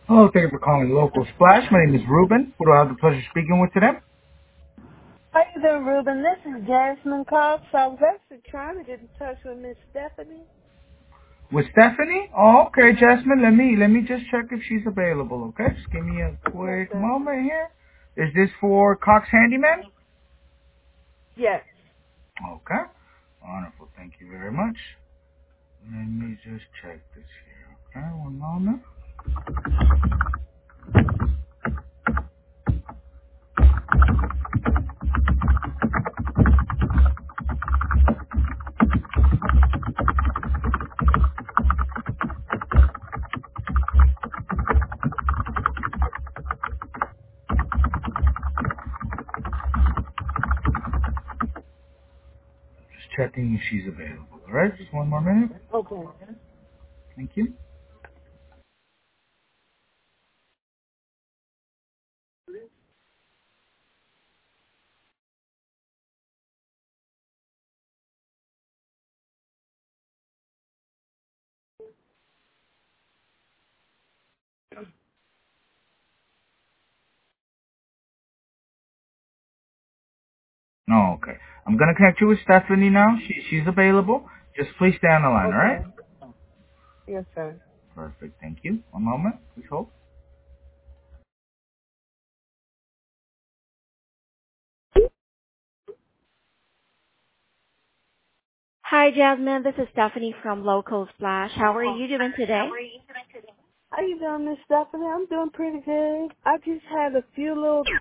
Hello, thank you for calling Local Splash. My name is Ruben. Who do I have the pleasure of speaking with today? How you doing, Ruben? This is Jasmine Cox. I was actually trying to get in touch with Miss Stephanie. With Stephanie? Oh, okay, Jasmine. Let me just check if she's available. Okay, just give me a Yes, quick sir. moment here. Is this for Cox Handyman? Yes. Okay. Wonderful. Thank you very much. Let me just check this here. Okay, one moment. Just checking if she's available. All right, just one more minute. Okay. Thank you. Oh, okay. I'm gonna connect you with Stephanie now. She's available. Just please stay on the line. All right? Okay. Yes, sir. Perfect. Thank you. One moment. Please hold. Hi, Jasmine. This is Stephanie from Local Splash. How are you doing today? How you doing, Miss Stephanie? I'm doing pretty good. I just had a few little